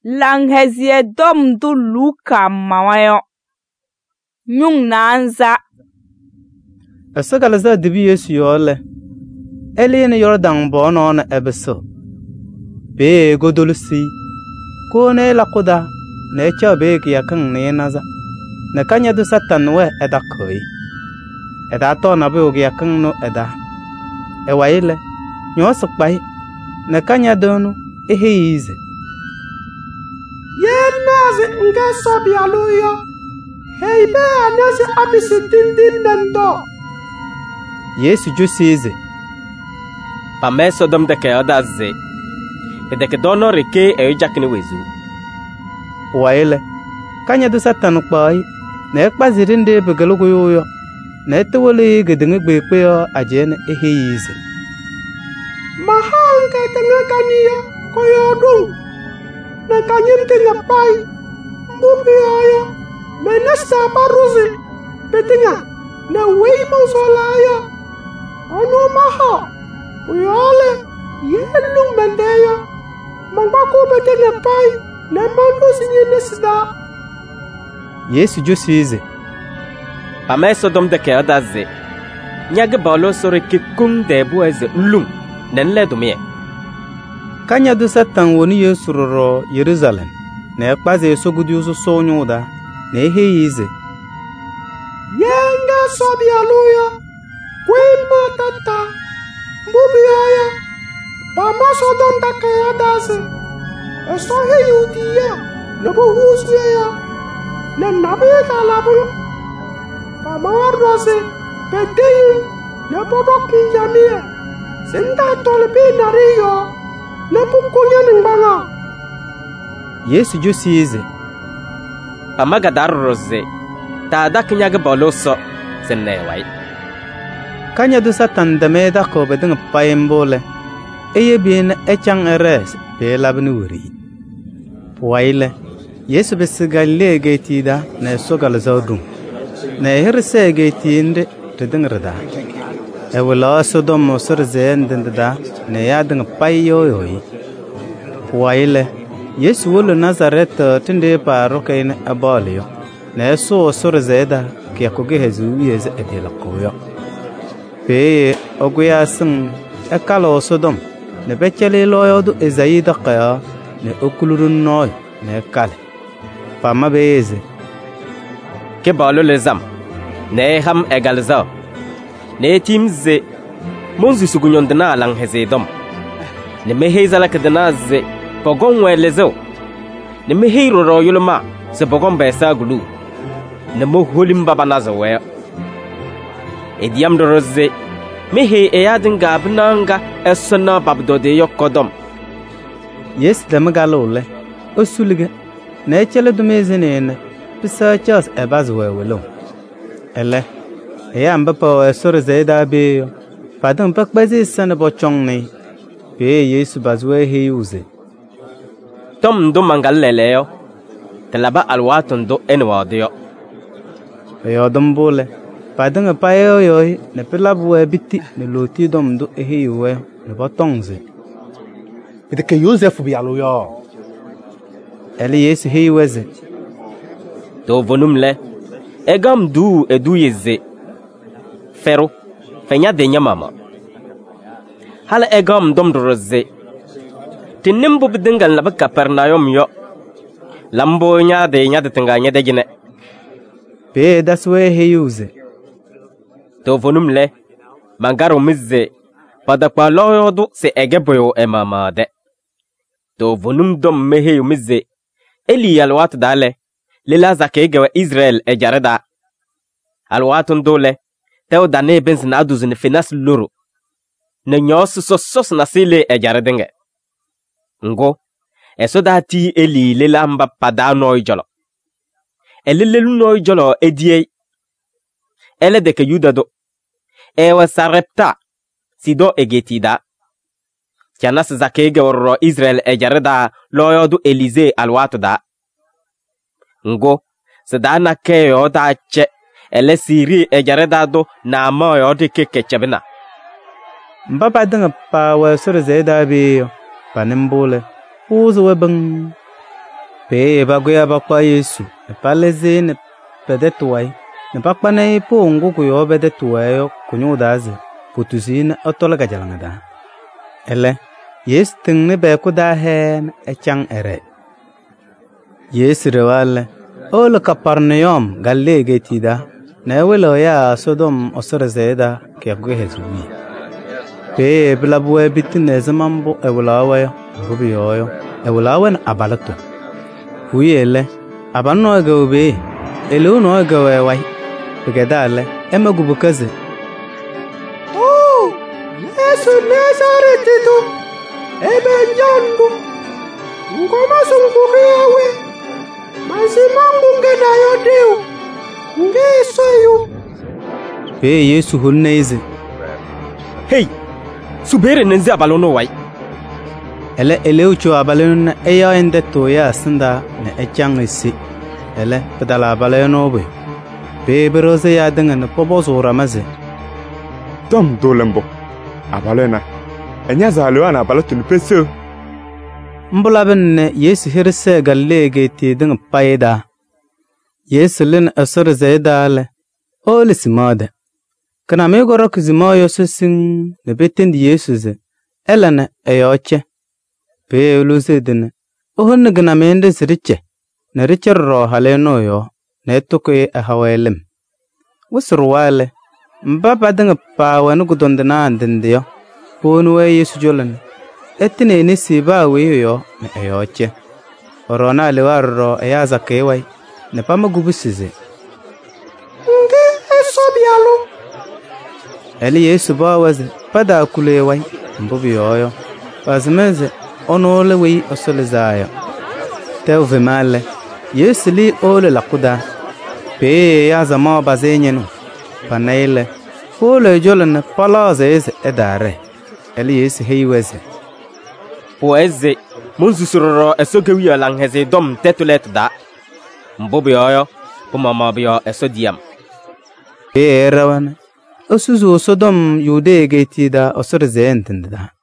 Langhezie dom du luka mawayo. Nyung nanza. Asagalaza dibi Yesu yole. Elini Yordan bono na ebeso. Be godolusi. Kone lakuda. Necha be kiyakang ne naza. Nekanya du Satan we edakoi. Edato na be kiyakang no eda. Ewaile. Nyosukbai. Nekanya donu ehize. Yenaze nge sobi aluyo. Hei be anese abisi dindin nendo. Yesu jusize. Pame Sodom deke odaze. Edeke dono reke jakini wezu. Waile. Kanya du Satan kpai. Ne kpazirinde begelugo yoyo. Ne tewole gedenge gbekpe ajene ehize. Mahanga tenge kaniya koyodung. Na kanyim tinga pai. Mbubi ayo. Menesta paruzi. Betinga. Na weimo solaya. Ono maha. Puyale. Yelung mendeya. Mangbaku betinga pai. Na mando sinye nesda. Yesu jusize. Pame Sodom deke odaze. Nyage balo sore kikung debu eze ulung. Nenle dumie. Kanya du Satan woni Yesu roro Jerusalem. Ne kpaze sogudi usu sonyuda. Ne heyize. Yenga sobi aluya. Kwema tata. Mbubi aya. Pama Sodom deke odaze. Eso heyudiya. Nebo husya. Na nabe talabu. Pama rose. Pedeyi. Nebo doki jamie. Senda tolpe nariyo. Nebo kunya nbanga. Yesu jusize. Pama gadar rose. Ta dakinyage boloso. Senewai. Kanya du Satan dame dako bedeng payembole. Eye bin echang eres be labni wuri. Waile. Yesu besigalle getida na sogal zawdum. Na hirse getinde tedeng rada. Ewala Sodom mosur zendenda na yadeng payoyi. Waile. Yesu wolo Nazaret tinde parokain abalio. Na so sur zeda kiyakuge hezu yeze edela koyo. Pe oguya sing ekalo Sodom. Ne bechele loyodu ezayida qaya ne okulurun noy ne kale. Pama beze. Ke balo lezam. Ne ham egalza. Ne timze. Monzu sugunyondna lang hezedom. Ne mehezala kadana ze. Pogon welezo. Ne mehiro royulma. Se pogon besa gulu. Ne mo holim babanaza we. Ediam doroze. Mehe eyadin gabnanga esona babdode yokodom. Yes damagalole. Osulige. Ne chele dumezene. Pisa chas ebazwe welo. Ele. Amba pa esore zeda be. Padam pakbazi sana bochongni. Pe Yesu bazwe heyuze. Tom do mangaleleo. Telaba alwatun do enwadio. Yodombole. Padanga payo yoy ne pelabwe biti ne loti dom do ehiwe ne botongze. Edeke Joseph bi aluyo. Eli Yesu hiweze. Do vonumle. Egam du edu yeze. Fero. Fenya de nyamama. Hala egam dom doroze. Tinimbu bidingal na baka Pernayom yo. Lambo nya de tinga nya de gine. Pe daswe heyuze. Do vonumle. Mangaro mizze. Padakwa loyodu se egeboyo emamade. Do vonum dom meheyu mizze. Eli alwat dale. Lila zakegewa Israel ejareda. Alwatun dole. Teo dane benz na aduz ne finas loro. Ne nyos sos na sile ejaredenge. Ngo. Eso dati eli lila mba pada noi jolo. Elilelu noi jolo edie. Ele deke yudado. Ewa sarepta. Sido egetida. Tianas zakegewa Israel ejareda loyodu Elize alwatu da. Ngo. Sedana keyo da che. Ele siri ejareda do na moyo de kekechebina. Mbaba dinga pa wa sore zeda be. Panimbole. Uzo webeng. Pe bagoya bakwa Yesu paleze ne pedetuai ne bakpane po nguku yo bedetuayo kunyudaze putuzina otolaga jalangada. Ele Yesu tingne be kuda hen echang ere. Yesu rewale ol Kapernaum Galile tida na welo ya Sodom osrezeda kegwe hezumi. Pe blabwe bitine zamambo ewlawe rubiyoyo ewlawen abalato. Huyele abano gawe elu no gawe wai begedale emagubukaze. Oh, Yesu Nazaretitu ebenjandu ngoma sunguriawe masimangu ngedayo deu ngesoyo. Pe Yesu hunneize Hey, subere nenzi abalono wai. ele eleucho abalena eya ende toya sinda ne echangisi ele pedala abaleno be beberoze ya denga ne pobozo ramaze Tom dolembo abalena enya zalo ana abalatu peso mbulabenne Yesu hirse Galile ti denga paida Yesu len asor zaidale olisimade kana me gorok zimoyo susin ne betendi Yesu ze elana eyoche pe lusedene ohon gna mende siriche na richer ro haleno yo ne toke a hawelem wusruwale mbaba danga pawan gudondana andendio ponwe Yesu jolan etine ni siba weyo ne eyoche orona lewarro ayaza kewai ne pamagubusize Nge esobialo. eli Yesu bawaze pada kulewai mbubiyoyo pazmeze onole wi osolizayo teuve male Yesu li ole lakuda pe ya zama bazenyenu panaile ole jolen palaze eze edare eli Yesu heiweze Poeze munzusuroro esogewi alangheze dom tetulet da. Mbobiyoyo pomamabio esodiam. pe rawana osuzu Sodom yude getida osor zentenda